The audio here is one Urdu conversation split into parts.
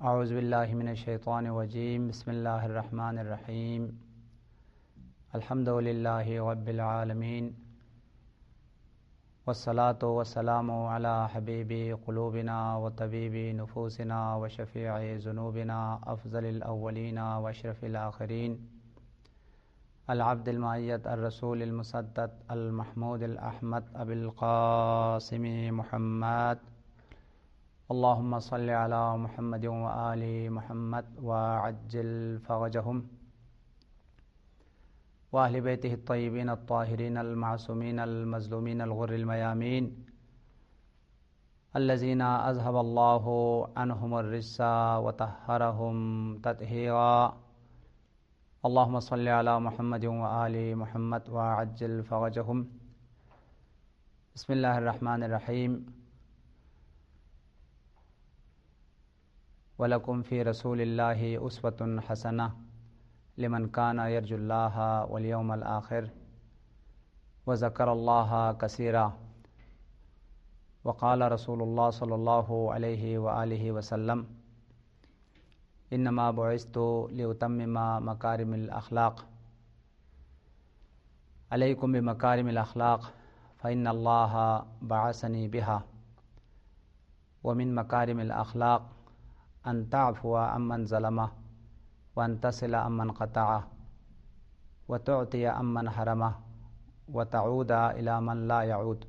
اعوذ باللہ من الشیطان الرجیم بسم اللہ الرحمن الرحیم الحمد للہ رب العالمین والصلاة والسلام علی حبیب قلوبنا وطبیب نفوسنا وشفیع ذنوبنا افضل الاولین واشرف الآخرین العبد المعید الرسول المسدد المحمود الاحمد ابی القاسم محمد اللہم صل علی محمد وآل محمد وعجل فرجهم وأهل بيته الطيبين الطاهرين المعصومين المظلومين الغر الميامين الذين أذهب الله عنهم الرجس وطهرهم تطهيرا اللهم صل على محمد وآل محمد وعجل فرجهم بسم الله الرحمن الرحيم وَلَكُمْ فِي رَسُولِ اللَّهِ أُسْوَةٌ حَسَنَةٌ لِمَنْ كَانَ يَرْجُو اللَّهَ وَالْيَوْمَ الْآخِرَ وَذَكَرَ اللَّهَ كَثِيرًا وقال رسول اللہ صلی اللہ علیہ وآلہ وسلم انما بعثت لأتمم مکارم الاخلاق علیکم بمکارم الاخلاق فإن اللہ بعثنی بها ومن مکارم الاخلاق ان تعفو عمن ظلمہ وان تصل عمن قطعہ وتعطی عمن حرمہ وتعود الی من لا یعود۔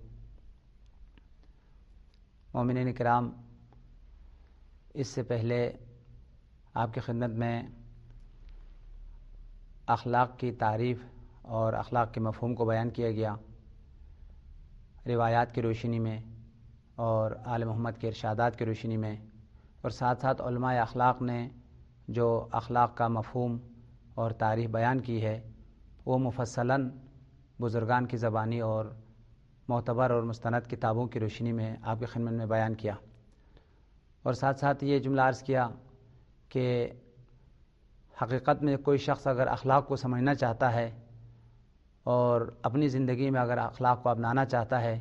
مومنین کرام، اس سے پہلے آپ کی خدمت میں اخلاق کی تعریف اور اخلاق کے مفہوم کو بیان کیا گیا، روایات کی روشنی میں اور آل محمد کے ارشادات کی روشنی میں، اور ساتھ ساتھ علماء اخلاق نے جو اخلاق کا مفہوم اور تعریف بیان کی ہے وہ مفصلاً بزرگان کی زبانی اور معتبر اور مستند کتابوں کی روشنی میں آپ کی خدمت میں بیان کیا، اور ساتھ ساتھ یہ جملہ عرض کیا کہ حقیقت میں کوئی شخص اگر اخلاق کو سمجھنا چاہتا ہے اور اپنی زندگی میں اگر اخلاق کو اپنانا چاہتا ہے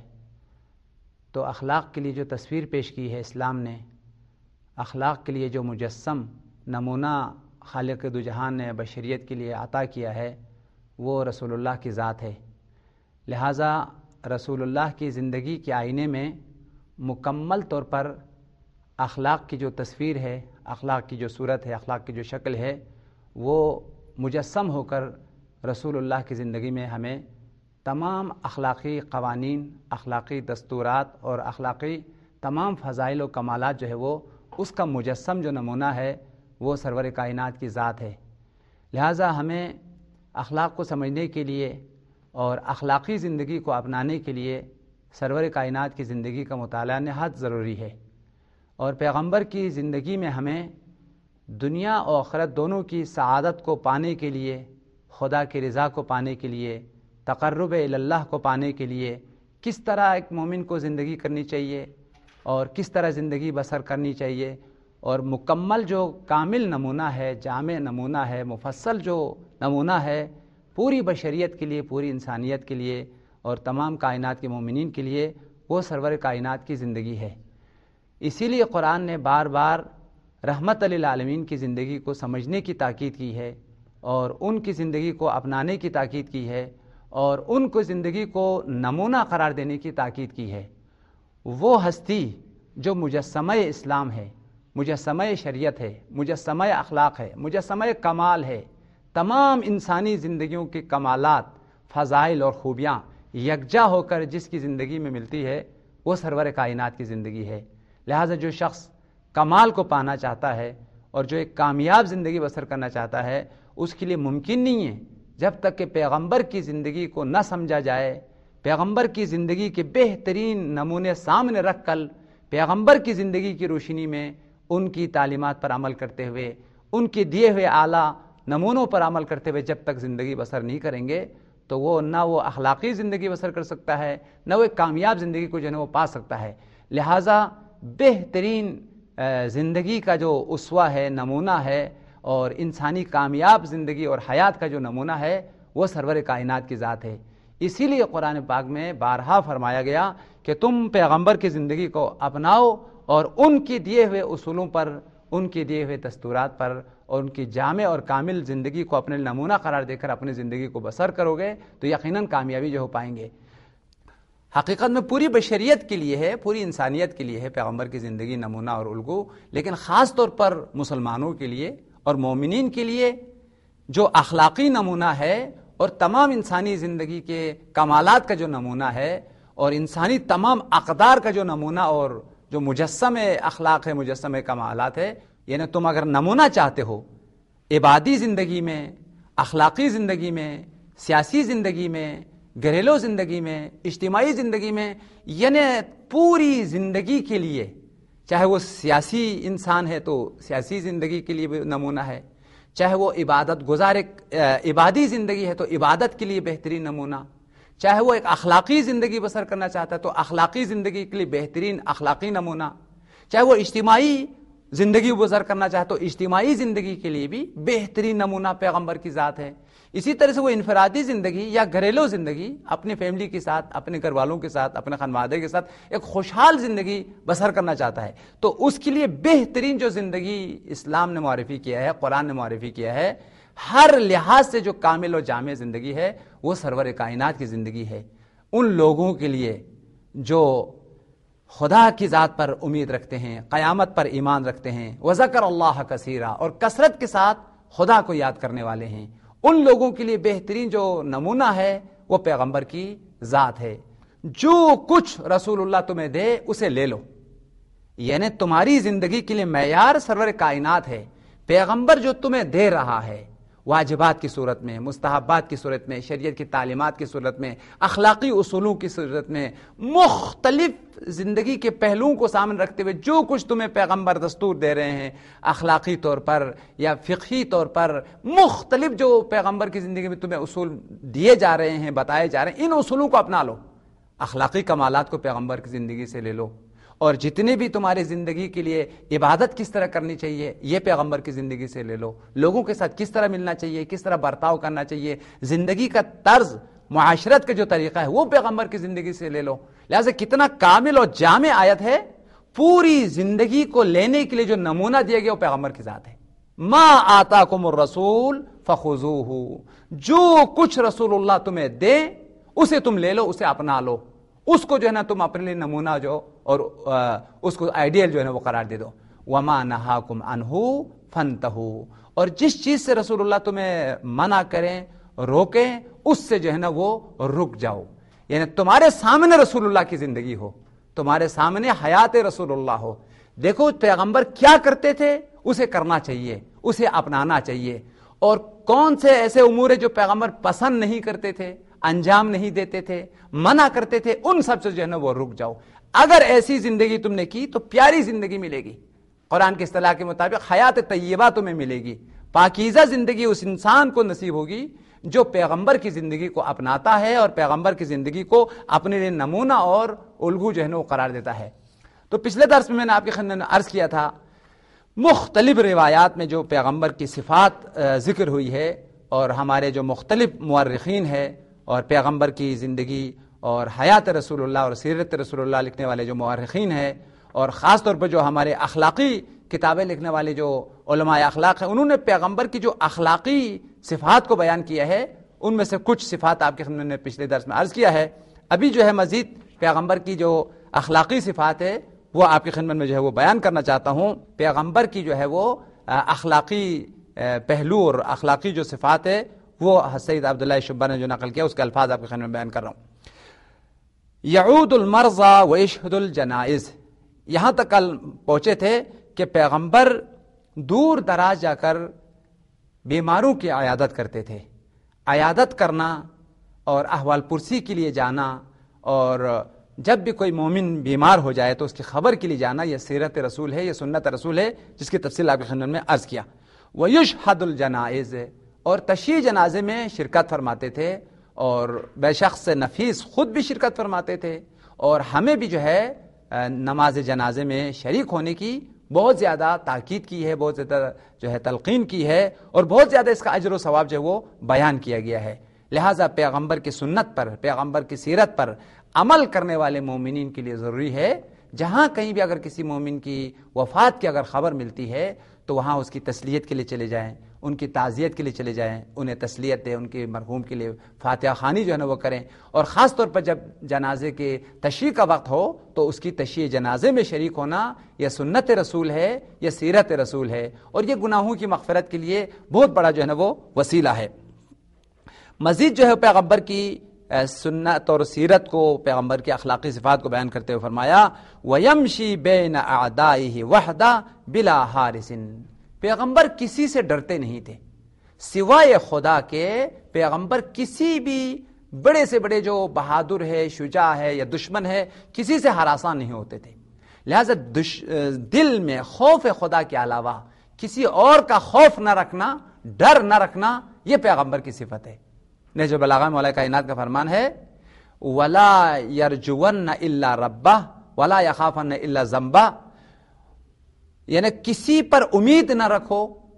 تو اخلاق کے لیے جو تصویر پیش کی ہے اسلام نے، اخلاق کے لیے جو مجسم نمونہ خالق دو جہان نے بشریت کے لیے عطا کیا ہے وہ رسول اللہ کی ذات ہے۔ لہٰذا رسول اللہ کی زندگی کے آئینے میں مکمل طور پر اخلاق کی جو تصویر ہے، اخلاق کی جو صورت ہے، اخلاق کی جو شکل ہے، وہ مجسم ہو کر رسول اللہ کی زندگی میں ہمیں تمام اخلاقی قوانین، اخلاقی دستورات اور اخلاقی تمام فضائل و کمالات جو ہے وہ اس کا مجسم جو نمونہ ہے وہ سرور کائنات کی ذات ہے۔ لہٰذا ہمیں اخلاق کو سمجھنے کے لیے اور اخلاقی زندگی کو اپنانے کے لیے سرور کائنات کی زندگی کا مطالعہ نہایت ضروری ہے، اور پیغمبر کی زندگی میں ہمیں دنیا اور آخرت دونوں کی سعادت کو پانے کے لیے، خدا کی رضا کو پانے کے لیے، تقرب اللہ کو پانے کے لیے کس طرح ایک مومن کو زندگی کرنی چاہیے اور کس طرح زندگی بسر کرنی چاہیے، اور مکمل جو کامل نمونہ ہے، جامع نمونہ ہے، مفصل جو نمونہ ہے پوری بشریت کے لیے، پوری انسانیت کے لیے اور تمام کائنات کے مومنین کے لیے، وہ سرور کائنات کی زندگی ہے۔ اسی لیے قرآن نے بار بار رحمت للعالمین کی زندگی کو سمجھنے کی تاکید کی ہے اور ان کی زندگی کو اپنانے کی تاکید کی ہے اور ان کو زندگی کو نمونہ قرار دینے کی تاکید کی ہے۔ وہ ہستی جو مجسمہ اسلام ہے، مجسمہ شریعت ہے، مجسمہ اخلاق ہے، مجسمہ کمال ہے، تمام انسانی زندگیوں کے کمالات، فضائل اور خوبیاں یکجا ہو کر جس کی زندگی میں ملتی ہے وہ سرور کائنات کی زندگی ہے۔ لہٰذا جو شخص کمال کو پانا چاہتا ہے اور جو ایک کامیاب زندگی بسر کرنا چاہتا ہے اس کے لیے ممکن نہیں ہے جب تک کہ پیغمبر کی زندگی کو نہ سمجھا جائے، پیغمبر کی زندگی کے بہترین نمونے سامنے رکھ کر پیغمبر کی زندگی کی روشنی میں ان کی تعلیمات پر عمل کرتے ہوئے، ان کے دیے ہوئے اعلیٰ نمونوں پر عمل کرتے ہوئے جب تک زندگی بسر نہیں کریں گے تو نہ وہ اخلاقی زندگی بسر کر سکتا ہے، نہ وہ ایک کامیاب زندگی کو جو ہے وہ پا سکتا ہے۔ لہٰذا بہترین زندگی کا جو اسوہ ہے، نمونہ ہے، اور انسانی کامیاب زندگی اور حیات کا جو نمونہ ہے وہ سرور کائنات کی ذات ہے۔ اسی لیے قرآن پاک میں بارہا فرمایا گیا کہ تم پیغمبر کی زندگی کو اپناؤ اور ان کے دیے ہوئے اصولوں پر، ان کے دیے ہوئے دستورات پر اور ان کی جامع اور کامل زندگی کو اپنے نمونہ قرار دے کر اپنی زندگی کو بسر کرو گے تو یقیناً کامیابی جو ہو پائیں گے۔ حقیقت میں پوری بشریت کے لیے ہے، پوری انسانیت کے لیے ہے پیغمبر کی زندگی نمونہ اور الگو، لیکن خاص طور پر مسلمانوں کے لیے اور مومنین کے لیے جو اخلاقی نمونہ ہے اور تمام انسانی زندگی کے کمالات کا جو نمونہ ہے اور انسانی تمام اقدار کا جو نمونہ اور جو مجسم اخلاق ہے، مجسم کمالات ہے، یعنی تم اگر نمونہ چاہتے ہو عبادی زندگی میں، اخلاقی زندگی میں، سیاسی زندگی میں، گھریلو زندگی میں، اجتماعی زندگی میں، یعنی پوری زندگی کے لیے، چاہے وہ سیاسی انسان ہے تو سیاسی زندگی کے لیے بھی نمونہ ہے، چاہے وہ عبادت گزار عبادی زندگی ہے تو عبادت کے لیے بہترین نمونہ، چاہے وہ ایک اخلاقی زندگی بسر کرنا چاہتا ہے تو اخلاقی زندگی کے لیے بہترین اخلاقی نمونہ، چاہے وہ اجتماعی زندگی بسر کرنا چاہتا تو اجتماعی زندگی کے لیے بھی بہترین نمونہ پیغمبر کی ذات ہے۔ اسی طرح سے وہ انفرادی زندگی یا گھریلو زندگی اپنی فیملی کے ساتھ، اپنے گھر والوں کے ساتھ، اپنے خانوادے کے ساتھ ایک خوشحال زندگی بسر کرنا چاہتا ہے تو اس کے لیے بہترین جو زندگی اسلام نے معرفی کیا ہے، قرآن نے معرفی کیا ہے، ہر لحاظ سے جو کامل اور جامع زندگی ہے وہ سرور کائنات کی زندگی ہے۔ ان لوگوں کے لیے جو خدا کی ذات پر امید رکھتے ہیں، قیامت پر ایمان رکھتے ہیں، وذکر اللہ کثیرا، اور کثرت کے ساتھ خدا کو یاد کرنے والے ہیں، ان لوگوں کے لیے بہترین جو نمونہ ہے وہ پیغمبر کی ذات ہے۔ جو کچھ رسول اللہ تمہیں دے اسے لے لو، یعنی تمہاری زندگی کے لیے معیار سرور کائنات ہے۔ پیغمبر جو تمہیں دے رہا ہے واجبات کی صورت میں، مستحبات کی صورت میں، شریعت کی تعلیمات کی صورت میں، اخلاقی اصولوں کی صورت میں، مختلف زندگی کے پہلوؤں کو سامنے رکھتے ہوئے جو کچھ تمہیں پیغمبر دستور دے رہے ہیں، اخلاقی طور پر یا فقہی طور پر مختلف جو پیغمبر کی زندگی میں تمہیں اصول دیے جا رہے ہیں، بتائے جا رہے ہیں، ان اصولوں کو اپنا لو، اخلاقی کمالات کو پیغمبر کی زندگی سے لے لو، اور جتنے بھی تمہاری زندگی کے لیے عبادت کس طرح کرنی چاہیے یہ پیغمبر کی زندگی سے لے لو، لوگوں کے ساتھ کس طرح ملنا چاہیے، کس طرح برتاؤ کرنا چاہیے، زندگی کا طرز، معاشرت کا جو طریقہ ہے وہ پیغمبر کی زندگی سے لے لو۔ لہذا کتنا کامل اور جامع آیت ہے، پوری زندگی کو لینے کے لیے جو نمونہ دیا گیا وہ پیغمبر کی ذات ہے۔ ما آتاکم الرسول فخذوہ، جو کچھ رسول اللہ تمہیں دے اسے تم لے لو، اسے اپنا لو، اس کو جو ہے نا تم اپنے لیے نمونہ جو اور اس کو آئیڈیل جو ہے نا وہ قرار دے دو۔ وما نہاکم عنہ فانتہوا، اور جس چیز سے رسول اللہ تمہیں منع کریں، روکیں، اس سے جو ہے نا وہ رک جاؤ، یعنی تمہارے سامنے رسول اللہ کی زندگی ہو، تمہارے سامنے حیات رسول اللہ ہو، دیکھو پیغمبر کیا کرتے تھے اسے کرنا چاہیے، اسے اپنانا چاہیے، اور کون سے ایسے امور ہیں جو پیغمبر پسند نہیں کرتے تھے، انجام نہیں دیتے تھے، منع کرتے تھے، ان سب سے جو ہے نا وہ رک جاؤ۔ اگر ایسی زندگی تم نے کی تو پیاری زندگی ملے گی، قرآن کی اصطلاح کے مطابق حیات طیبہ تمہیں ملے گی، پاکیزہ زندگی اس انسان کو نصیب ہوگی جو پیغمبر کی زندگی کو اپناتا ہے اور پیغمبر کی زندگی کو اپنے لیے نمونہ اور الگو جو ہے نا وہ قرار دیتا ہے۔ تو پچھلے درس میں نے آپ کے خدمت میں عرض کیا تھا، مختلف روایات میں جو پیغمبر کی صفات ذکر ہوئی ہے، اور ہمارے جو مختلف مورخین ہیں اور پیغمبر کی زندگی اور حیات رسول اللہ اور سیرت رسول اللہ لکھنے والے جو مورخین ہیں، اور خاص طور پر جو ہمارے اخلاقی کتابیں لکھنے والے جو علماء اخلاق ہیں، انہوں نے پیغمبر کی جو اخلاقی صفات کو بیان کیا ہے، ان میں سے کچھ صفات آپ کے خدمت میں پچھلے درس میں عرض کیا ہے۔ ابھی جو ہے مزید پیغمبر کی جو اخلاقی صفات ہے وہ آپ کی خدمت میں جو ہے وہ بیان کرنا چاہتا ہوں۔ پیغمبر کی جو ہے وہ اخلاقی پہلو اور اخلاقی جو صفات ہے وہ سید عبداللہ شبہ نے جو نقل کیا اس کے الفاظ آپ کی خدمت میں بیان کر رہا ہوں۔ یعود المرضى ویشهد الجنائز، یہاں تک کل پہنچے تھے کہ پیغمبر دور دراز جا کر بیماروں کی عیادت کرتے تھے۔ عیادت کرنا اور احوال پرسی کے لیے جانا، اور جب بھی کوئی مومن بیمار ہو جائے تو اس کی خبر کے لیے جانا، یہ سیرت رسول ہے، یہ سنت رسول ہے، جس کی تفصیل آپ کی خدمت میں عرض کیا۔ ویشهد الجنائز، اور تشییع جنازے میں شرکت فرماتے تھے، اور بے شخص نفیس خود بھی شرکت فرماتے تھے، اور ہمیں بھی جو ہے نماز جنازے میں شریک ہونے کی بہت زیادہ تاکید کی ہے، بہت زیادہ جو ہے تلقین کی ہے، اور بہت زیادہ اس کا اجر و ثواب جو ہے وہ بیان کیا گیا ہے۔ لہٰذا پیغمبر کی سنت پر، پیغمبر کی سیرت پر عمل کرنے والے مومنین کے لیے ضروری ہے جہاں کہیں بھی اگر کسی مومن کی وفات کی اگر خبر ملتی ہے تو وہاں اس کی تسلیت کے لیے چلے جائیں، ان کی تعزیت کے لیے چلے جائیں، انہیں تسلیت دیں، ان کے مرحوم کے لیے فاتحہ خوانی جو ہے نا وہ کریں، اور خاص طور پر جب جنازے کے تشییع کا وقت ہو تو اس کی تشییع جنازے میں شریک ہونا یہ سنت رسول ہے، یہ سیرت رسول ہے، اور یہ گناہوں کی مغفرت کے لیے بہت بڑا جو ہے نا وہ وسیلہ ہے۔ مزید جو ہے پیغمبر کی سنت اور سیرت کو، پیغمبر کی اخلاقی صفات کو بیان کرتے ہوئے فرمایا وَيَمْشِي بَيْنَ أَعْدَائِهِ وَحْدًا بِلَا حَارِسٍ، پیغمبر کسی سے ڈرتے نہیں تھے سوائے خدا کے۔ پیغمبر کسی بھی بڑے سے بڑے جو بہادر ہے، شجاع ہے یا دشمن ہے، کسی سے ہراساں نہیں ہوتے تھے۔ لہذا دل میں خوف خدا کے علاوہ کسی اور کا خوف نہ رکھنا، ڈر نہ رکھنا، یہ پیغمبر کی صفت ہے۔ نہج البلاغہ میں مولا کائنات کا فرمان ہے وَلَا يَرْجُوَنَّ إِلَّا رَبَّهُ وَلَا يَخَافَنَّ إِلَّا ذَنبَهُ، یعنی کسی پر امید نہ رکھو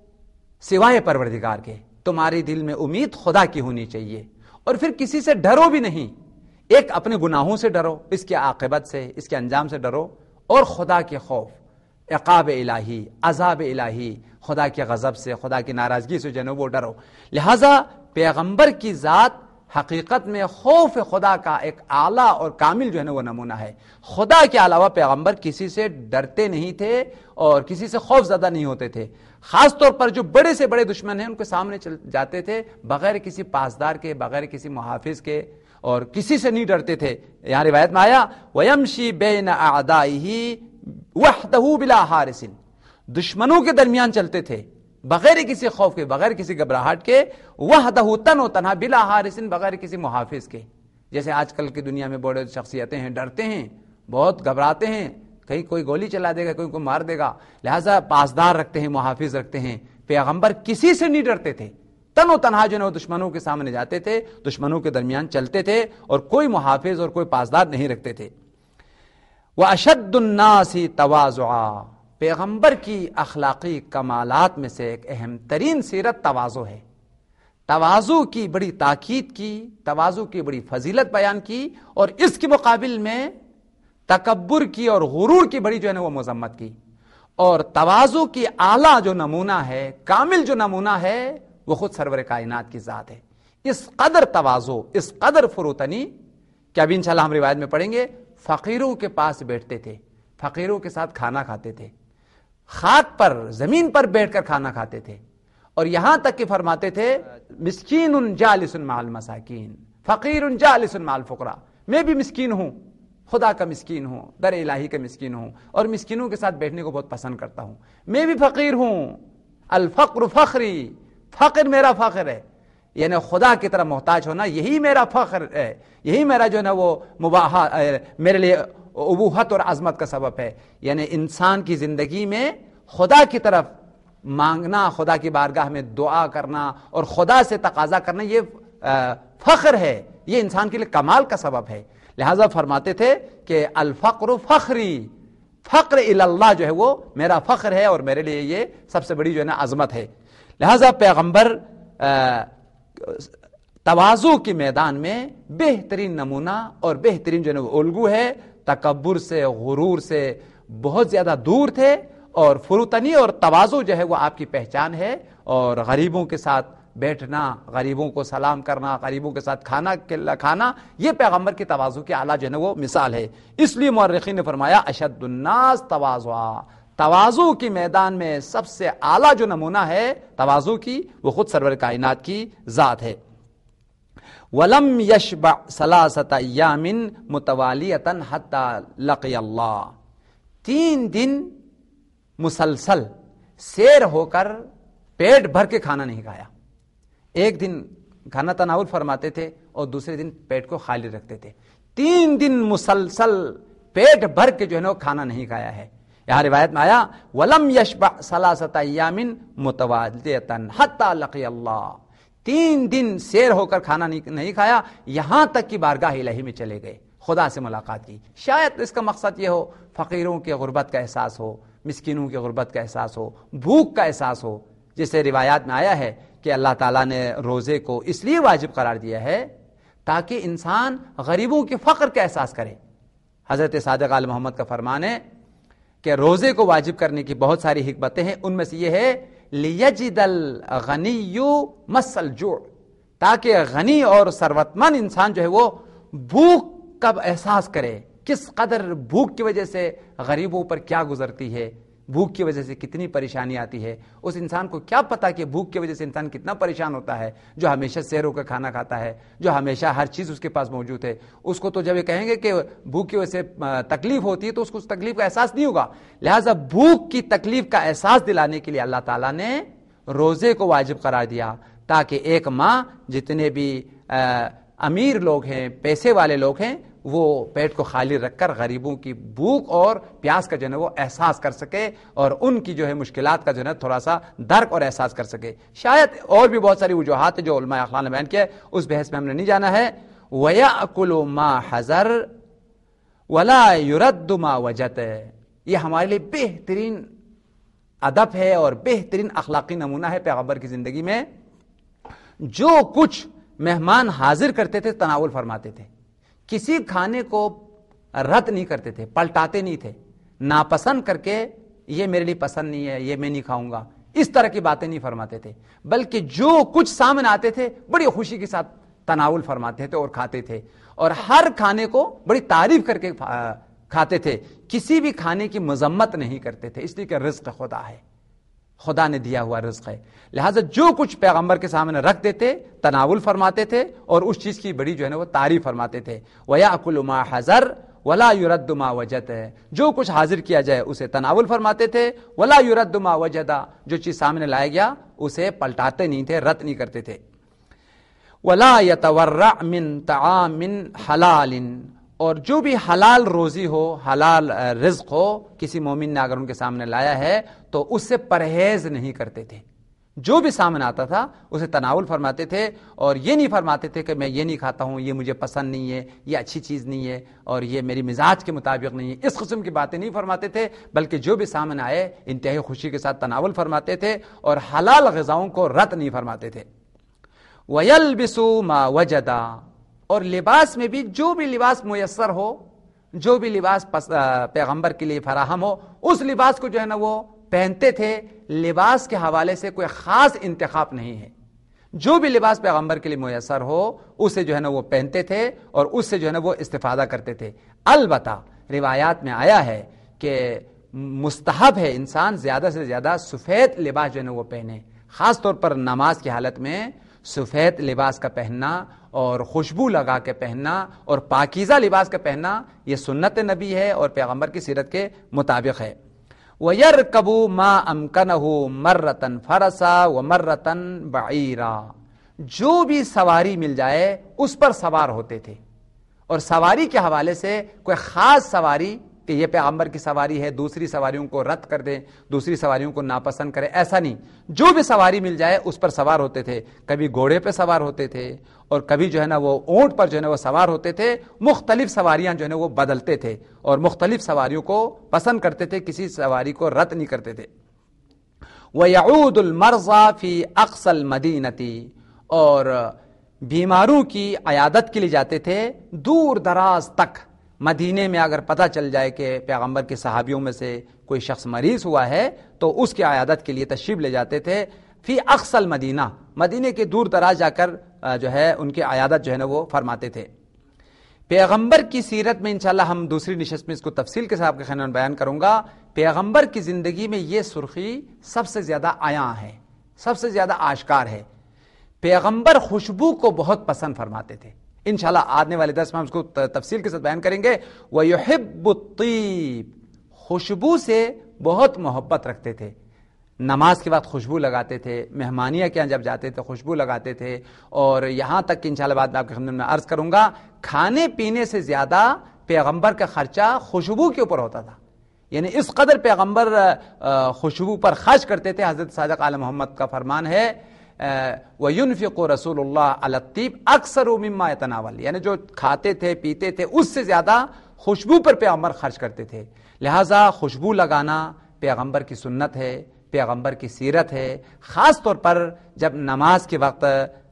سوائے پروردگار کے، تمہاری دل میں امید خدا کی ہونی چاہیے، اور پھر کسی سے ڈرو بھی نہیں۔ ایک اپنے گناہوں سے ڈرو، اس کے عاقبت سے، اس کے انجام سے ڈرو، اور خدا کے خوف، عقاب الہی، عذاب الہی، خدا کے غضب سے، خدا کی ناراضگی سے جو ہے وہ ڈرو۔ لہذا پیغمبر کی ذات حقیقت میں خوف خدا کا ایک اعلیٰ اور کامل جو ہے نا وہ نمونہ ہے۔ خدا کے علاوہ پیغمبر کسی سے ڈرتے نہیں تھے اور کسی سے خوف زدہ نہیں ہوتے تھے۔ خاص طور پر جو بڑے سے بڑے دشمن ہیں ان کے سامنے چل جاتے تھے بغیر کسی پاسدار کے، بغیر کسی محافظ کے، اور کسی سے نہیں ڈرتے تھے۔ یہاں روایت میں آیا وَيَمْشِي بَيْنَ أَعْدَائِهِ وَحْدَهُ بِلَا حَارِسٍ، دشمنوں کے درمیان چلتے تھے بغیر کسی خوف کے، بغیر کسی گھبراہٹ کے، وحدہ تن و تنہا، بلا حارسن، بغیر کسی محافظ کے۔ جیسے آج کل کی دنیا میں بڑے شخصیتیں ہیں، ڈرتے ہیں، بہت گھبراتے ہیں، کہیں کوئی گولی چلا دے گا، کوئی کو مار دے گا، لہذا پاسدار رکھتے ہیں، محافظ رکھتے ہیں۔ پیغمبر کسی سے نہیں ڈرتے تھے، تن و تنہا جو ہے وہ دشمنوں کے سامنے جاتے تھے، دشمنوں کے درمیان چلتے تھے، اور کوئی محافظ اور کوئی پاسدار نہیں رکھتے تھے۔ وَأَشَدُّ النَّاسِ تَوَاضُعًا، پیغمبر کی اخلاقی کمالات میں سے ایک اہم ترین سیرت تواضع ہے۔ تواضع کی بڑی تاکید کی، تواضع کی بڑی فضیلت بیان کی، اور اس کے مقابل میں تکبر کی اور غرور کی بڑی جو ہے نا وہ مذمت کی۔ اور تواضع کی اعلیٰ جو نمونہ ہے، کامل جو نمونہ ہے، وہ خود سرور کائنات کی ذات ہے۔ اس قدر تواضع، اس قدر فروتنی کہ ابھی انشاءاللہ ہم روایت میں پڑھیں گے، فقیروں کے پاس بیٹھتے تھے، فقیروں کے ساتھ کھانا کھاتے تھے، خاک پر، زمین پر بیٹھ کر کھانا کھاتے تھے، اور یہاں تک کہ فرماتے تھے مسکین جالس مع المساکین، فقیر جالس مع الفقراء، میں بھی مسکین ہوں، خدا کا مسکین ہوں، در الہی کا مسکین ہوں، اور مسکینوں کے ساتھ بیٹھنے کو بہت پسند کرتا ہوں۔ میں بھی فقیر ہوں، الفقر فخری، فقر میرا فخر ہے، یعنی خدا کی طرف محتاج ہونا یہی میرا فخر ہے، یہی میرا جو ہے نا وہ میرے لیے ابوہت اور عظمت کا سبب ہے۔ یعنی انسان کی زندگی میں خدا کی طرف مانگنا، خدا کی بارگاہ میں دعا کرنا اور خدا سے تقاضا کرنا، یہ فخر ہے، یہ انسان کے لیے کمال کا سبب ہے۔ لہذا فرماتے تھے کہ الفقر فخری، فقر اللہ جو ہے وہ میرا فخر ہے، اور میرے لیے یہ سب سے بڑی جو ہے نا عظمت ہے۔ لہذا پیغمبر تواضع کے میدان میں بہترین نمونہ اور بہترین جو ہے وہ الگو ہے، تکبر سے، غرور سے بہت زیادہ دور تھے، اور فروتنی اور تواضع جو ہے وہ آپ کی پہچان ہے۔ اور غریبوں کے ساتھ بیٹھنا، غریبوں کو سلام کرنا، غریبوں کے ساتھ کھانا، یہ پیغمبر کی تواضع کی اعلیٰ جو ہے وہ مثال ہے۔ اس لیے مورخین نے فرمایا اشد الناس تواضعا، تواضع کی میدان میں سب سے اعلیٰ جو نمونہ ہے تواضع کی، وہ خود سرور کائنات کی ذات ہے۔ وَلَمْ يَشْبَعْ ثَلَاثَةَ أَيَّامٍ مُتَوَالِيَةً حَتَّى لَقِيَ اللَّهَ، 3 دن مسلسل سیر ہو کر پیٹ بھر کے کھانا نہیں کھایا۔ ایک دن کھانا تناول فرماتے تھے اور دوسرے دن پیٹ کو خالی رکھتے تھے۔ 3 دن مسلسل پیٹ بھر کے جو ہے نا کھانا نہیں کھایا ہے۔ یہاں روایت میں آیا وَلَمْ يَشْبَعْ ثَلَاثَةَ أَيَّامٍ مُتَوَالِيَةً حَتَّى لَقِيَ اللَّهَ، 3 دن سیر ہو کر کھانا نہیں کھایا، یہاں تک کہ بارگاہ الہی میں چلے گئے، خدا سے ملاقات کی۔ شاید اس کا مقصد یہ ہو فقیروں کی غربت کا احساس ہو، مسکینوں کی غربت کا احساس ہو، بھوک کا احساس ہو، جیسے روایات میں آیا ہے کہ اللہ تعالیٰ نے روزے کو اس لیے واجب قرار دیا ہے تاکہ انسان غریبوں کے فقر کا احساس کرے، حضرت صادق آل محمد کا فرمان ہے کہ روزے کو واجب کرنے کی بہت ساری حکمتیں ہیں، ان میں سے یہ ہے لیجد الغنی مس الجوع، تاکہ غنی اور ثروت مند انسان جو ہے وہ بھوک کا احساس کرے، کس قدر بھوک کی وجہ سے غریبوں پر کیا گزرتی ہے، بھوک کی وجہ سے کتنی پریشانی آتی ہے، اس انسان کو کیا پتا کہ بھوک کی وجہ سے انسان کتنا پریشان ہوتا ہے، جو ہمیشہ سحروں کا کھانا کھاتا ہے، جو ہمیشہ ہر چیز اس کے پاس موجود ہے، اس کو تو جب یہ کہیں گے کہ بھوک کی وجہ سے تکلیف ہوتی ہے تو اس کو اس تکلیف کا احساس نہیں ہوگا۔ لہٰذا بھوک کی تکلیف کا احساس دلانے کے لیے اللہ تعالیٰ نے روزے کو واجب قرار دیا، تاکہ ایک ماہ جتنے بھی امیر لوگ ہیں، پیسے والے لوگ ہیں، وہ پیٹ کو خالی رکھ کر غریبوں کی بھوک اور پیاس کا جو ہے وہ احساس کر سکے، اور ان کی جو ہے مشکلات کا جو ہے تھوڑا سا درک اور احساس کر سکے۔ شاید اور بھی بہت ساری وجوہات جو علماء اخلاق نے بیان کیا ہے، اس بحث میں ہم نے نہیں جانا ہے۔ وَيَأْكُلُ مَا حَذَرَ وَلَا يُرَدُّ مَا وَجَدَ، یہ ہمارے لیے بہترین ادب ہے اور بہترین اخلاقی نمونہ ہے پیغمبر کی زندگی میں۔ جو کچھ مہمان حاضر کرتے تھے تناول فرماتے تھے، کسی کھانے کو رد نہیں کرتے تھے، پلٹاتے نہیں تھے، ناپسند کر کے یہ میرے لیے پسند نہیں ہے، یہ میں نہیں کھاؤں گا، اس طرح کی باتیں نہیں فرماتے تھے، بلکہ جو کچھ سامنے آتے تھے بڑی خوشی کے ساتھ تناول فرماتے تھے اور کھاتے تھے، اور ہر کھانے کو بڑی تعریف کر کے کھاتے تھے، کسی بھی کھانے کی مذمت نہیں کرتے تھے، اس لیے کہ رزق خدا ہے، خدا نے دیا ہوا رزق ہے، لہٰذا جو کچھ پیغمبر کے سامنے رکھ دیتے تناول فرماتے تھے اور اس چیز کی بڑی جو ہے وہ تعریف فرماتے تھے۔ وَيَأْكُلُ مَا حَذَرَ وَلَا يُرَدُّ مَا وَجَدَ، جو کچھ حاضر کیا جائے اسے تناول فرماتے تھے، وَلَا يُرَدُّ مَا وَجَدَ، جو چیز سامنے لایا گیا اسے پلٹاتے نہیں تھے، رد نہیں کرتے تھے۔ وَلَا يَتَوَرَّعْ مِن طَعَامٍ حَلَالٍ، اور جو بھی حلال روزی ہو، حلال رزق ہو، کسی مومن نے اگر ان کے سامنے لایا ہے تو اس سے پرہیز نہیں کرتے تھے، جو بھی سامنے آتا تھا اسے تناول فرماتے تھے، اور یہ نہیں فرماتے تھے کہ میں یہ نہیں کھاتا ہوں، یہ مجھے پسند نہیں ہے، یہ اچھی چیز نہیں ہے، اور یہ میری مزاج کے مطابق نہیں ہے، اس قسم کی باتیں نہیں فرماتے تھے، بلکہ جو بھی سامنے آئے انتہائی خوشی کے ساتھ تناول فرماتے تھے اور حلال غذاؤں کو رد نہیں فرماتے تھے۔ وَيَلْبِسُ مَا وَجَدَ، اور لباس میں بھی جو بھی لباس میسر ہو، جو بھی لباس پیغمبر کے لیے فراہم ہو، اس لباس کو جو ہے نا وہ پہنتے تھے، لباس کے حوالے سے کوئی خاص انتخاب نہیں ہے، جو بھی لباس پیغمبر کے لیے میسر ہو اسے جو ہے نا وہ پہنتے تھے اور اس سے جو ہے نا وہ استفادہ کرتے تھے۔ البتہ روایات میں آیا ہے کہ مستحب ہے انسان زیادہ سے زیادہ سفید لباس جو ہے نا وہ پہنے، خاص طور پر نماز کی حالت میں سفید لباس کا پہننا اور خوشبو لگا کے پہننا اور پاکیزہ لباس کا پہننا یہ سنت نبی ہے اور پیغمبر کی سیرت کے مطابق ہے۔ وَيَرْكَبُ مَا أَمْكَنَهُ مَرَّةً فَرَسًا وَمَرَّةً بَعِيرًا، جو بھی سواری مل جائے اس پر سوار ہوتے تھے، اور سواری کے حوالے سے کوئی خاص سواری کہ یہ پیغمبر کی سواری ہے دوسری سواریوں کو رد کر دیں، دوسری سواریوں کو ناپسند کرے، ایسا نہیں، جو بھی سواری مل جائے اس پر سوار ہوتے تھے، کبھی گھوڑے پہ سوار ہوتے تھے اور کبھی جو ہے نا وہ اونٹ پر جو ہے نا وہ سوار ہوتے تھے، مختلف سواریاں جو ہے نا وہ بدلتے تھے اور مختلف سواریوں کو پسند کرتے تھے، کسی سواری کو رد نہیں کرتے تھے۔ وَيَعُودُ الْمَرْضَى فِي أَقْصَى الْمَدِينَةِ، اور بیماروں کی عیادت کے لیے جاتے تھے دور دراز تک۔ مدینے میں اگر پتہ چل جائے کہ پیغمبر کے صحابیوں میں سے کوئی شخص مریض ہوا ہے تو اس کی عیادت کے لیے تشریف لے جاتے تھے، فی اقصى المدینہ، مدینے کے دور دراز جا کر جو ہے ان کی عیادت جو ہے نا وہ فرماتے تھے۔ پیغمبر کی سیرت میں انشاءاللہ ہم دوسری نشست میں اس کو تفصیل کے ساتھ آپ کے خیال میں بیان کروں گا۔ پیغمبر کی زندگی میں یہ سرخی سب سے زیادہ عیاں ہے، سب سے زیادہ آشکار ہے۔ پیغمبر خوشبو کو بہت پسند فرماتے تھے، انشاءاللہ آنے والے درس میں ہم اس کو تفصیل کے ساتھ بیان کریں گے۔ وَيُحِبُّ الطِّيبَ، خوشبو سے بہت محبت رکھتے تھے، نماز کے وقت خوشبو لگاتے تھے، مہمانیاں کے یہاں جب جاتے تھے خوشبو لگاتے تھے، اور یہاں تک کہ انشاءاللہ بعد میں آپ کے خدمت میں عرض کروں گا کھانے پینے سے زیادہ پیغمبر کا خرچہ خوشبو کے اوپر ہوتا تھا، یعنی اس قدر پیغمبر خوشبو پر خرچ کرتے تھے۔ حضرت صادق آل محمد کا فرمان ہے وَيُنْفِقُ رسول اللہ علی الطِّيبِ أَكْثَرُ مِمَّا يَتَنَاوَلُ، یعنی جو کھاتے تھے پیتے تھے اس سے زیادہ خوشبو پر پیغمبر خرچ کرتے تھے۔ لہٰذا خوشبو لگانا پیغمبر کی سنت ہے، پیغمبر کی سیرت ہے، خاص طور پر جب نماز کے وقت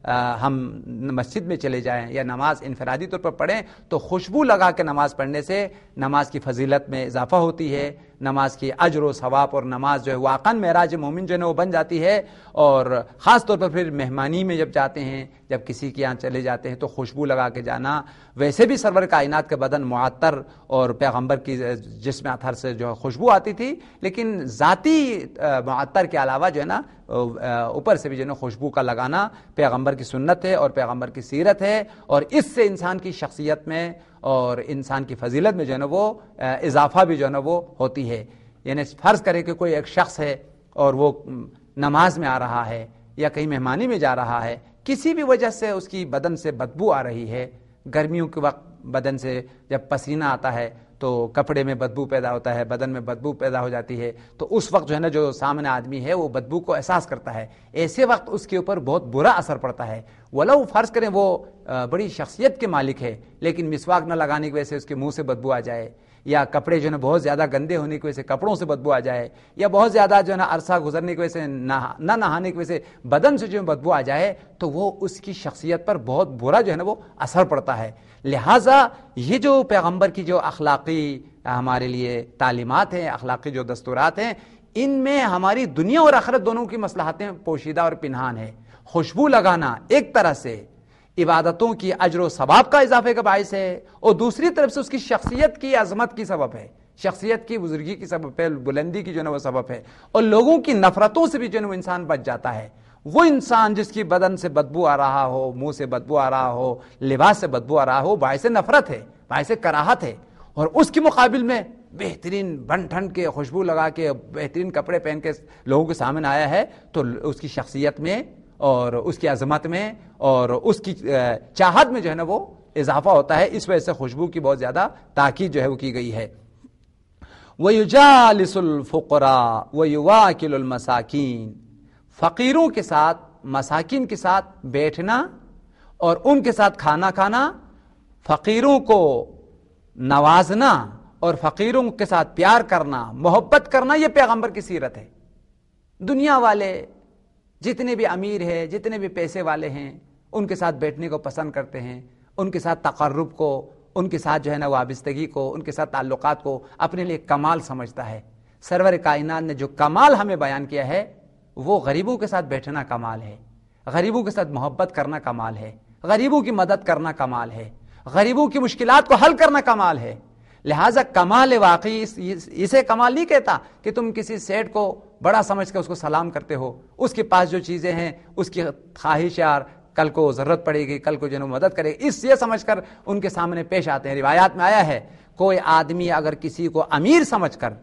ہم مسجد میں چلے جائیں یا نماز انفرادی طور پر پڑھیں تو خوشبو لگا کے نماز پڑھنے سے نماز کی فضیلت میں اضافہ ہوتی ہے، نماز کی اجر و ثواب، اور نماز جو ہے واقعاً معراج مومن جو ہے وہ بن جاتی ہے۔ اور خاص طور پر پھر مہمانی میں جب جاتے ہیں، جب کسی کے یہاں چلے جاتے ہیں تو خوشبو لگا کے جانا، ویسے بھی سرور کائنات کے بدن معطر اور پیغمبر کی جسم اطہر سے جو ہے خوشبو آتی تھی، لیکن ذاتی معطر کے علاوہ جو ہے نا اوپر سے بھی جو ہے نا خوشبو کا لگانا پیغمبر کی سنت ہے اور پیغمبر کی سیرت ہے، اور اس سے انسان کی شخصیت میں اور انسان کی فضیلت میں جو ہے نا وہ اضافہ بھی جو ہے نا وہ ہوتی ہے۔ یعنی فرض کرے کہ کوئی ایک شخص ہے اور وہ نماز میں آ رہا ہے یا کہیں مہمانی میں جا رہا ہے، کسی بھی وجہ سے اس کی بدن سے بدبو آ رہی ہے، گرمیوں کے وقت بدن سے جب پسینہ آتا ہے تو کپڑے میں بدبو پیدا ہوتا ہے، بدن میں بدبو پیدا ہو جاتی ہے، تو اس وقت جو ہے نا جو سامنے آدمی ہے وہ بدبو کو احساس کرتا ہے، ایسے وقت اس کے اوپر بہت برا اثر پڑتا ہے۔ ولو فرض کریں وہ بڑی شخصیت کے مالک ہے، لیکن مسواک نہ لگانے کی وجہ سے اس کے منہ سے بدبو آ جائے، یا کپڑے جو ہے بہت زیادہ گندے ہونے کی وجہ سے کپڑوں سے بدبو آ جائے، یا بہت زیادہ جو ہے نا عرصہ گزرنے کی وجہ سے نہ نہانے کی وجہ سے بدن سے جو ہے بدبو آ جائے، تو وہ اس کی شخصیت پر بہت برا جو ہے نا وہ اثر پڑتا ہے۔ لہٰذا یہ جو پیغمبر کی جو اخلاقی ہمارے لیے تعلیمات ہیں، اخلاقی جو دستورات ہیں، ان میں ہماری دنیا اور آخرت دونوں کی مصلحتیں پوشیدہ اور پنہان ہے۔ خوشبو لگانا ایک طرح سے عبادتوں کی اجر و ثواب کا اضافے کا باعث ہے، اور دوسری طرف سے اس کی شخصیت کی عظمت کی سبب ہے، شخصیت کی بزرگی کی سبب ہے، بلندی کی جو ہے وہ سبب ہے، اور لوگوں کی نفرتوں سے بھی جو ہے وہ انسان بچ جاتا ہے۔ وہ انسان جس کی بدن سے بدبو آ رہا ہو، منہ سے بدبو آ رہا ہو، لباس سے بدبو آ رہا ہو، باعث نفرت ہے، باعث کراہت ہے، اور اس کے مقابل میں بہترین بن ٹھن کے خوشبو لگا کے بہترین کپڑے پہن کے لوگوں کے سامنے آیا ہے، تو اس کی شخصیت میں اور اس کی عظمت میں اور اس کی چاہت میں جو ہے نا وہ اضافہ ہوتا ہے۔ اس وجہ سے خوشبو کی بہت زیادہ تاکید جو ہے وہ کی گئی ہے۔ وَيُجَالِسُ الْفُقَرَاءَ وَيُوَاكِلُ الْمَسَاكِينَ، فقیروں کے ساتھ، مساکین کے ساتھ بیٹھنا اور ان کے ساتھ کھانا کھانا، فقیروں کو نوازنا اور فقیروں کے ساتھ پیار کرنا، محبت کرنا، یہ پیغمبر کی سیرت ہے۔ دنیا والے جتنے بھی امیر ہیں، جتنے بھی پیسے والے ہیں، ان کے ساتھ بیٹھنے کو پسند کرتے ہیں، ان کے ساتھ تقرب کو، ان کے ساتھ جو ہے نا وابستگی کو، ان کے ساتھ تعلقات کو اپنے لیے کمال سمجھتا ہے۔ سرور کائنات نے جو کمال ہمیں بیان کیا ہے وہ غریبوں کے ساتھ بیٹھنا کمال ہے، غریبوں کے ساتھ محبت کرنا کمال ہے، غریبوں کی مدد کرنا کمال ہے، غریبوں کی مشکلات کو حل کرنا کمال ہے۔ لہٰذا کمال واقعی اسے کمال نہیں کہتا کہ تم کسی سیٹ کو بڑا سمجھ کے اس کو سلام کرتے ہو، اس کے پاس جو چیزیں ہیں اس کی خواہش یار کل کو ضرورت پڑے گی، کل کو جو ہے مدد کرے گی، اس یہ سمجھ کر ان کے سامنے پیش آتے ہیں۔ روایات میں آیا ہے کوئی آدمی اگر کسی کو امیر سمجھ کر،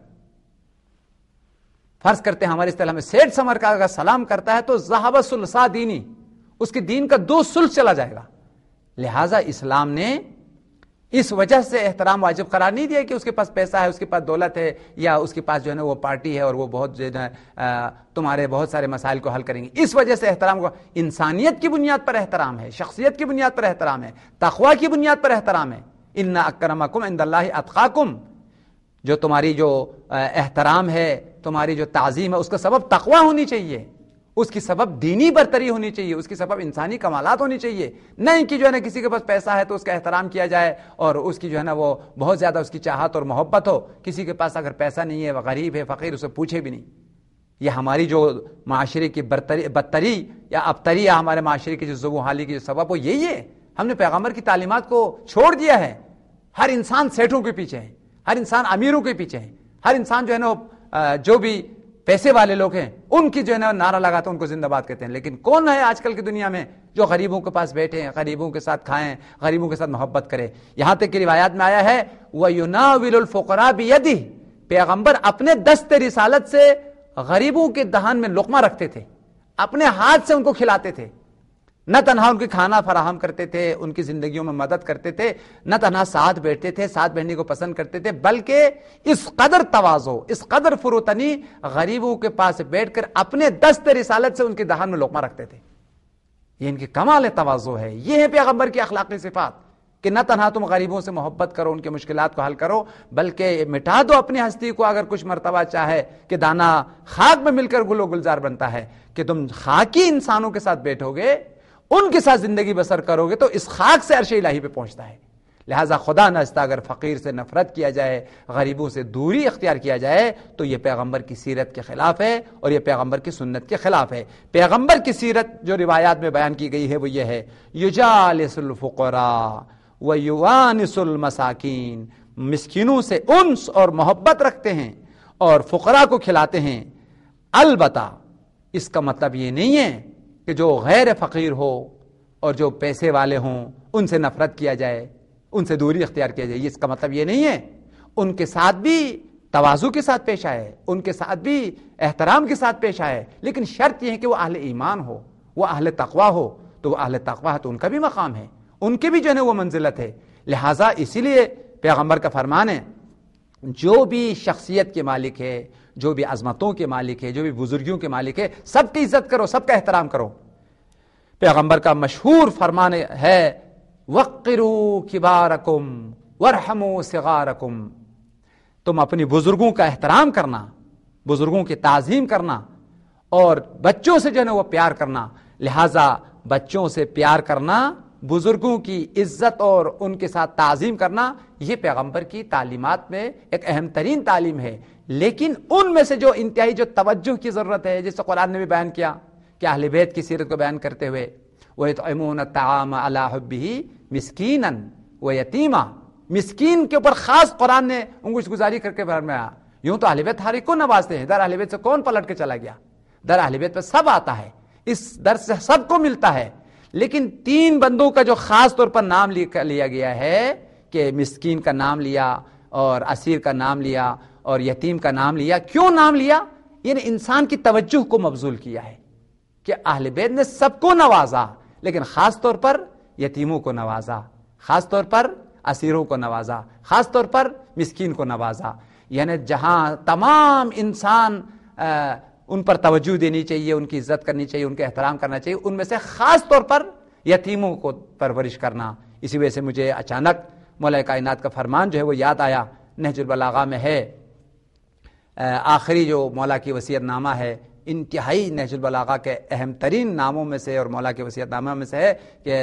فرض کرتے ہیں ہماری اصطلاح میں سیٹ سمجھ کر اگر سلام کرتا ہے تو ذہب ثلثا دینی، اس کے دین کا 2 ثلث چلا جائے گا۔ لہٰذا اسلام نے اس وجہ سے احترام واجب قرار نہیں دیا کہ اس کے پاس پیسہ ہے، اس کے پاس دولت ہے، یا اس کے پاس جو ہے نا وہ پارٹی ہے اور وہ بہت جو ہے تمہارے بہت سارے مسائل کو حل کریں گے۔ اس وجہ سے احترام کو انسانیت کی بنیاد پر احترام ہے، شخصیت کی بنیاد پر احترام ہے، تقوی کی بنیاد پر احترام ہے۔ ان اکرمکم عند اللہ اتقاکم، جو تمہاری جو احترام ہے، تمہاری جو تعظیم ہے، اس کا سبب تقوی ہونی چاہیے، اس کی سبب دینی برتری ہونی چاہیے، اس کی سبب انسانی کمالات ہونی چاہیے، نہیں کہ جو ہے نا کسی کے پاس پیسہ ہے تو اس کا احترام کیا جائے اور اس کی جو ہے نا وہ بہت زیادہ اس کی چاہت اور محبت ہو، کسی کے پاس اگر پیسہ نہیں ہے، وہ غریب ہے، فقیر، اسے پوچھے بھی نہیں۔ یہ ہماری جو معاشرے کی بدتری یا ابتری یا ہمارے معاشرے کی جو ذوب و حالی کی جو سبب وہ یہی ہے، ہم نے پیغمبر کی تعلیمات کو چھوڑ دیا ہے۔ ہر انسان سیٹوں کے پیچھے ہے، ہر انسان امیروں کے پیچھے ہے، ہر انسان جو ہے نا جو بھی پیسے والے لوگ ہیں ان کی جو ہے نا نعرہ لگاتے ہیں، ان کو زندہ باد کہتے ہیں۔ لیکن کون ہے آج کل کی دنیا میں جو غریبوں کے پاس بیٹھے ہیں، غریبوں کے ساتھ کھائیں، غریبوں کے ساتھ محبت کرے؟ یہاں تک کہ روایات میں آیا ہے وَيُنَاوِلُ الْفُقَرَاءَ بِيَدِهِ، پیغمبر اپنے دست رسالت سے غریبوں کے دہان میں لقمہ رکھتے تھے، اپنے ہاتھ سے ان کو کھلاتے تھے، نہ تنہا ان کے کھانا فراہم کرتے تھے، ان کی زندگیوں میں مدد کرتے تھے، نہ تنہا ساتھ بیٹھتے تھے، ساتھ بیٹھنے کو پسند کرتے تھے، بلکہ اس قدر تواضع، اس قدر فروتنی غریبوں کے پاس بیٹھ کر اپنے دست رسالت سے ان کے دہان میں لقمہ رکھتے تھے۔ یہ ان کی کمال تواضع ہے، یہ ہے پیغمبر کی اخلاقی صفات کہ نہ تنہا تم غریبوں سے محبت کرو، ان کے مشکلات کو حل کرو، بلکہ مٹا دو اپنی ہستی کو اگر کچھ مرتبہ چاہے کہ دانا خاک میں مل کر گل و گلزار بنتا ہے، کہ تم خاکی انسانوں کے ساتھ بیٹھو گے، ان کے ساتھ زندگی بسر کرو گے تو اس خاک سے عرش الہی پہ پہنچتا ہے. لہٰذا خدا نخواستہ اگر فقیر سے نفرت کیا جائے، غریبوں سے دوری اختیار کیا جائے تو یہ پیغمبر کی سیرت کے خلاف ہے اور یہ پیغمبر کی سنت کے خلاف ہے. پیغمبر کی سیرت جو روایات میں بیان کی گئی ہے وہ یہ ہے، یجالس الفقراء ویوانس المساکین، مسکینوں سے انس اور محبت رکھتے ہیں اور فقراء کو کھلاتے ہیں. البتہ اس کا مطلب یہ نہیں ہے کہ جو غیر فقیر ہو اور جو پیسے والے ہوں ان سے نفرت کیا جائے، ان سے دوری اختیار کیا جائے. اس کا مطلب یہ نہیں ہے. ان کے ساتھ بھی تواضع کے ساتھ پیش آئے، ان کے ساتھ بھی احترام کے ساتھ پیش آئے، لیکن شرط یہ ہے کہ وہ اہل ایمان ہو، وہ اہل تقوی ہو. تو وہ اہل تقوی ہے تو ان کا بھی مقام ہے، ان کے بھی جو ہے وہ منزلت ہے. لہٰذا اسی لیے پیغمبر کا فرمان ہے، جو بھی شخصیت کے مالک ہے، جو بھی عظمتوں کے مالک ہے، جو بھی بزرگیوں کے مالک ہے، سب کی عزت کرو، سب کا احترام کرو. پیغمبر کا مشہور فرمان ہے، وقروا کبارکم وارحموا صغارکم. تم اپنی بزرگوں کا احترام کرنا، بزرگوں کی تعظیم کرنا اور بچوں سے جو ہے وہ پیار کرنا. لہذا بچوں سے پیار کرنا، بزرگوں کی عزت اور ان کے ساتھ تعظیم کرنا، یہ پیغمبر کی تعلیمات میں ایک اہم ترین تعلیم ہے. لیکن ان میں سے جو انتہائی جو توجہ کی ضرورت ہے، جیسے قرآن نے بھی بیان کیا کہ اہل بیت کی سیرت کو بیان کرتے ہوئے وَيُطْعِمُونَ الطَّعَامَ عَلَىٰ حُبِّهِ مِسْكِينًا وَيَتِيمًا، مسکین کے اوپر خاص قرآن نے انگوش گزاری کر کے فرمایا. یوں تو اہل بیت ہر ایک کو نوازتے ہیں، در اہل بیت سے کون پلٹ کے چلا گیا؟ در اہل بیت پہ سب آتا ہے، اس در سے سب کو ملتا ہے. لیکن 3 بندوں کا جو خاص طور پر نام لیا گیا ہے کہ مسکین کا نام لیا اور اسیر کا نام لیا اور یتیم کا نام لیا. کیوں نام لیا؟ یعنی انسان کی توجہ کو مبذول کیا ہے کہ اہل بیت نے سب کو نوازا، لیکن خاص طور پر یتیموں کو نوازا، خاص طور پر اسیروں کو نوازا، خاص طور پر مسکین کو نوازا. یعنی جہاں تمام انسان ان پر توجہ دینی چاہیے، ان کی عزت کرنی چاہیے، ان کے احترام کرنا چاہیے، ان میں سے خاص طور پر یتیموں کو پرورش کرنا. اسی وجہ سے مجھے اچانک مولا کائنات کا فرمان جو ہے وہ یاد آیا. نہج البلاغہ میں ہے، آخری جو مولا کی وصیت نامہ ہے، انتہائی نہج البلاغہ کے اہم ترین ناموں میں سے اور مولا کے وصیت نامہ میں سے ہے کہ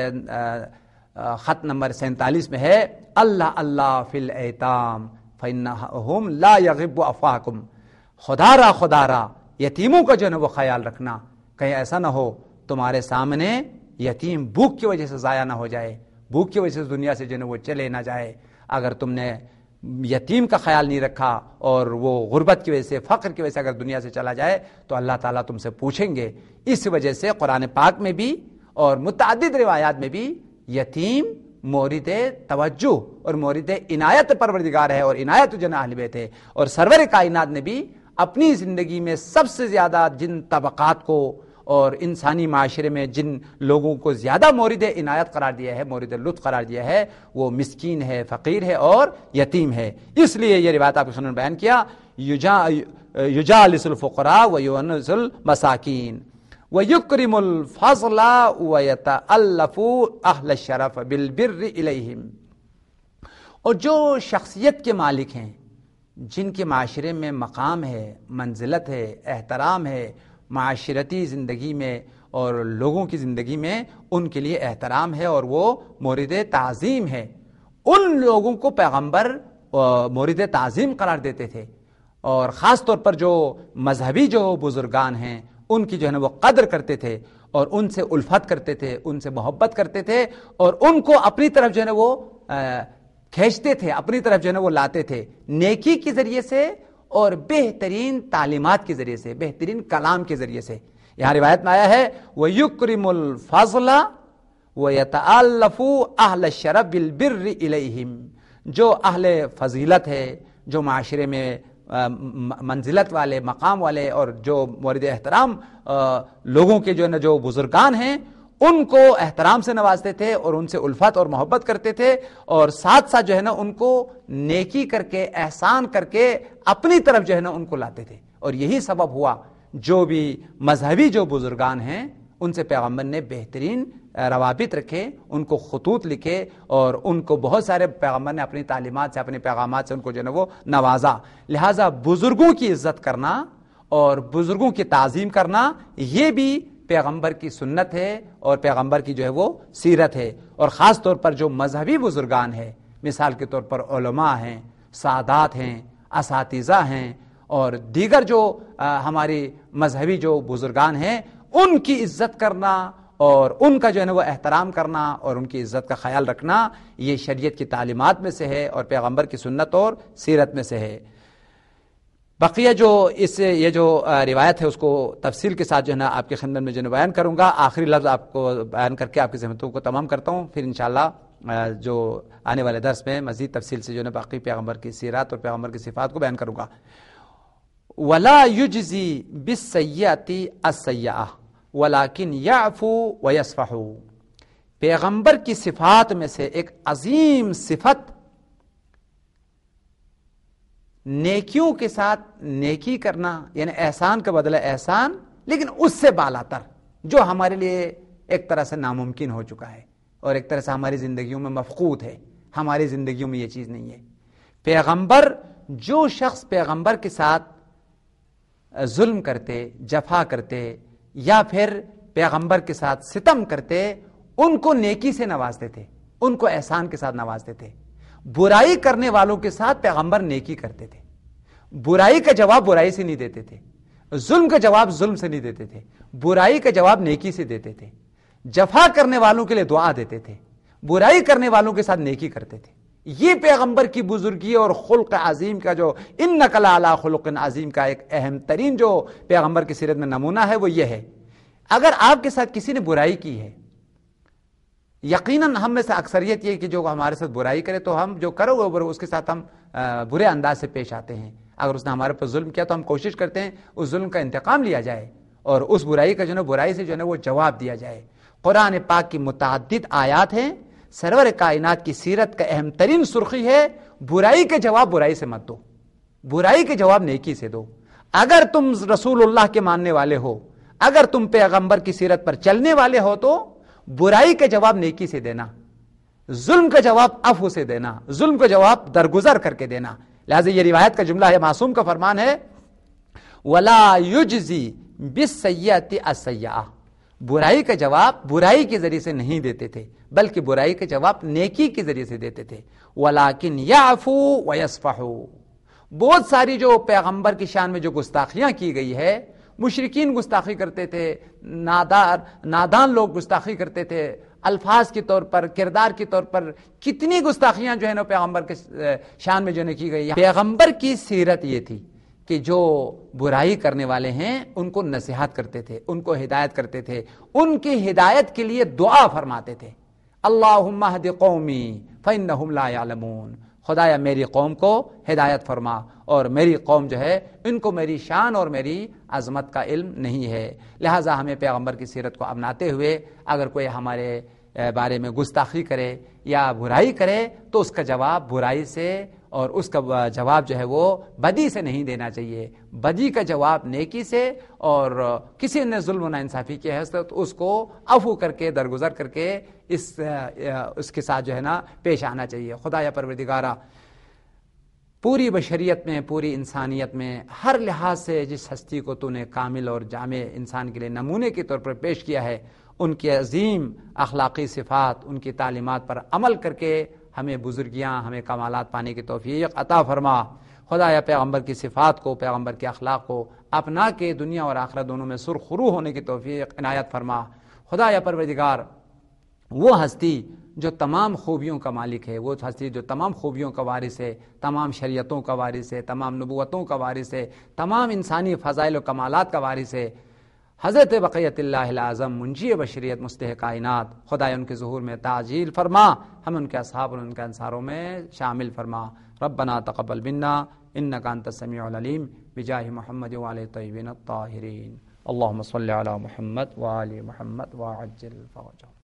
خط نمبر 47 میں ہے، اللہ اللہ فی الایتام فإنہم لا یغب افواہکم. خدا را یتیموں کا جو ہے وہ خیال رکھنا، کہیں ایسا نہ ہو تمہارے سامنے یتیم بھوک کی وجہ سے ضائع نہ ہو جائے، بھوک کی وجہ سے دنیا سے جو ہے وہ چلے نہ جائے. اگر تم نے یتیم کا خیال نہیں رکھا اور وہ غربت کی وجہ سے، فقر کی وجہ سے اگر دنیا سے چلا جائے تو اللہ تعالیٰ تم سے پوچھیں گے. اس وجہ سے قرآن پاک میں بھی اور متعدد روایات میں بھی یتیم مورد توجہ اور مورد عنایت پروردگار ہے اور عنایت جن اہل بیت ہے. اور سرور کائنات نے بھی اپنی زندگی میں سب سے زیادہ جن طبقات کو اور انسانی معاشرے میں جن لوگوں کو زیادہ مورد عنایت قرار دیا ہے، مورد لطف قرار دیا ہے، وہ مسکین ہے، فقیر ہے اور یتیم ہے. اس لیے یہ روایت آپ کو سنن بیان کیا، یجالس الفقراء ویونس المساکین ویکرم الفضل ویتألف اہل الشرف بالبر الیہم. اور جو شخصیت کے مالک ہیں، جن کے معاشرے میں مقام ہے، منزلت ہے، احترام ہے، معاشرتی زندگی میں اور لوگوں کی زندگی میں ان کے لیے احترام ہے اور وہ مورد تعظیم ہے، ان لوگوں کو پیغمبر مورد تعظیم قرار دیتے تھے. اور خاص طور پر جو مذہبی جو بزرگان ہیں ان کی جو ہے نا وہ قدر کرتے تھے اور ان سے الفت کرتے تھے، ان سے محبت کرتے تھے اور ان کو اپنی طرف جو ہے نا وہ کھینچتے تھے، اپنی طرف جو ہے نا وہ لاتے تھے، نیکی کے ذریعے سے اور بہترین تعلیمات کے ذریعے سے، بہترین کلام کے ذریعے سے. یہاں روایت میں آیا ہے وَيُكْرِمُ الْفَضْلَ وَيَتَأَلَّفُ أَهْلَ الشَّرَفِ بِالْبِرِّ إِلَيْهِمْ. جو اہل فضیلت ہے، جو معاشرے میں منزلت والے، مقام والے اور جو مورد احترام لوگوں کے جو ہے نا جو بزرگان ہیں، ان کو احترام سے نوازتے تھے اور ان سے الفت اور محبت کرتے تھے اور ساتھ ساتھ جو ہے نا ان کو نیکی کر کے، احسان کر کے اپنی طرف جو ہے نا ان کو لاتے تھے. اور یہی سبب ہوا جو بھی مذہبی جو بزرگان ہیں ان سے پیغمبر نے بہترین روابط رکھے، ان کو خطوط لکھے اور ان کو بہت سارے پیغمبر نے اپنی تعلیمات سے، اپنے پیغامات سے ان کو جو ہے نا وہ نوازا. لہٰذا بزرگوں کی عزت کرنا اور بزرگوں کی تعظیم کرنا یہ بھی پیغمبر کی سنت ہے اور پیغمبر کی جو ہے وہ سیرت ہے. اور خاص طور پر جو مذہبی بزرگان ہیں، مثال کے طور پر علماء ہیں، سادات ہیں، اساتذہ ہیں، اور دیگر جو ہماری مذہبی جو بزرگان ہیں، ان کی عزت کرنا اور ان کا جو ہے نا وہ احترام کرنا اور ان کی عزت کا خیال رکھنا، یہ شریعت کی تعلیمات میں سے ہے اور پیغمبر کی سنت اور سیرت میں سے ہے. بقیہ جو یہ جو روایت ہے اس کو تفصیل کے ساتھ جو ہے نا آپ کی خدمت میں جو ہے بیان کروں گا. آخری لفظ آپ کو بیان کر کے آپ کی زحمتوں کو تمام کرتا ہوں، پھر انشاءاللہ جو آنے والے درس میں مزید تفصیل سے جو ہے باقی پیغمبر کی سیرات اور پیغمبر کی صفات کو بیان کروں گا. وَلَا يُجْزِي بِالسَّيِّئَةِ السَّيِّئَةَ وَلَكِنْ يَعْفُو وَيَصْفَحُ. پیغمبر کی صفات میں سے ایک عظیم صفت نیکیوں کے ساتھ نیکی کرنا، یعنی احسان کا بدلہ احسان، لیکن اس سے بالاتر، جو ہمارے لیے ایک طرح سے ناممکن ہو چکا ہے اور ایک طرح سے ہماری زندگیوں میں مفقود ہے. ہماری زندگیوں میں یہ چیز نہیں ہے. پیغمبر، جو شخص پیغمبر کے ساتھ ظلم کرتے، جفا کرتے یا پھر پیغمبر کے ساتھ ستم کرتے، ان کو نیکی سے نوازتے تھے، ان کو احسان کے ساتھ نوازتے تھے. برائی کرنے والوں کے ساتھ پیغمبر نیکی کرتے تھے. برائی کا جواب برائی سے نہیں دیتے تھے، ظلم کا جواب ظلم سے نہیں دیتے تھے، برائی کا جواب نیکی سے دیتے تھے. جفا کرنے والوں کے لیے دعا دیتے تھے، برائی کرنے والوں کے ساتھ نیکی کرتے تھے. یہ پیغمبر کی بزرگی اور خلق عظیم کا جو انک لعلی خلق عظیم کا ایک اہم ترین جو پیغمبر کی سیرت میں نمونہ ہے وہ یہ ہے. اگر آپ کے ساتھ کسی نے برائی کی ہے، یقیناً ہم میں سے اکثریت یہ کہ جو ہمارے ساتھ برائی کرے تو ہم جو کرو گے اس کے ساتھ ہم برے انداز سے پیش آتے ہیں. اگر اس نے ہمارے پر ظلم کیا تو ہم کوشش کرتے ہیں اس ظلم کا انتقام لیا جائے اور اس برائی کا جو ہے برائی سے جو ہے وہ جواب دیا جائے. قرآن پاک کی متعدد آیات ہیں. سرور کائنات کی سیرت کا اہم ترین سرخی ہے برائی کے جواب برائی سے مت دو، برائی کے جواب نیکی سے دو. اگر تم رسول اللہ کے ماننے والے ہو، اگر تم پیغمبر کی سیرت پر چلنے والے ہو تو برائی کا جواب نیکی سے دینا، ظلم کا جواب عفو سے دینا، ظلم کا جواب درگزر کر کے دینا. لہذا یہ روایت کا جملہ ہے، معصوم کا فرمان ہے، وَلَا يُجْزِي بِالسَّيِّئَةِ السَّيِّئَةَ. برائی کا جواب برائی کے ذریعے سے نہیں دیتے تھے بلکہ برائی کا جواب نیکی کے ذریعے سے دیتے تھے. وَلَكِنْ يَعْفُو وَيَصْفَحُ. بہت ساری جو پیغمبر کی شان میں جو گستاخیاں کی گئی ہے، مشرکین گستاخی کرتے تھے، نادان لوگ گستاخی کرتے تھے، الفاظ کے طور پر، کردار کے طور پر کتنی گستاخیاں جو ہے نا پیغمبر کے شان میں جو نے کی گئی. پیغمبر کی سیرت یہ تھی کہ جو برائی کرنے والے ہیں ان کو نصیحت کرتے تھے، ان کو ہدایت کرتے تھے، ان کی ہدایت کے لیے دعا فرماتے تھے. اللہم اہد قومی فانہم لا یعلمون. خدایا میری قوم کو ہدایت فرما اور میری قوم جو ہے ان کو میری شان اور میری عظمت کا علم نہیں ہے. لہٰذا ہمیں پیغمبر کی سیرت کو اپناتے ہوئے اگر کوئی ہمارے بارے میں گستاخی کرے یا برائی کرے تو اس کا جواب برائی سے اور اس کا جواب جو ہے وہ بدی سے نہیں دینا چاہیے. بدی کا جواب نیکی سے، اور کسی نے ظلم و ناانصافی کیا ہے تو اس کو عفو کر کے درگزر کر کے اس کے ساتھ جو ہے نا پیش آنا چاہیے. خدایا پروردگارا، پوری بشریت میں، پوری انسانیت میں ہر لحاظ سے جس ہستی کو تو نے کامل اور جامع انسان کے لیے نمونے کے طور پر پیش کیا ہے، ان کی عظیم اخلاقی صفات، ان کی تعلیمات پر عمل کر کے ہمیں بزرگیاں، ہمیں کمالات پانے کی توفیق عطا فرما. خدایا پیغمبر کی صفات کو، پیغمبر کے اخلاق کو اپنا کے دنیا اور آخرت دونوں میں سرخرو ہونے کی توفیق عنایت فرما. خدایا پروردگار، وہ ہستی جو تمام خوبیوں کا مالک ہے، وہ ہستی جو تمام خوبیوں کا وارث ہے، تمام شریعتوں کا وارث ہے، تمام نبوتوں کا وارث ہے، تمام انسانی فضائل و کمالات کا وارث ہے، حضرت بقیت اللہ العظم منجی بشریت مصلح کائنات. خدایا ان کے ظہور میں تعجیل فرما، ہم ان کے اصحاب اور ان کے انصاروں میں شامل فرما. ربنا تقبل منا انک انت السمیع العلیم بجاہ محمد وآلہ الطیبین الطاہرین. اللهم صل علی محمد وآل محمد وعجل فرجهم.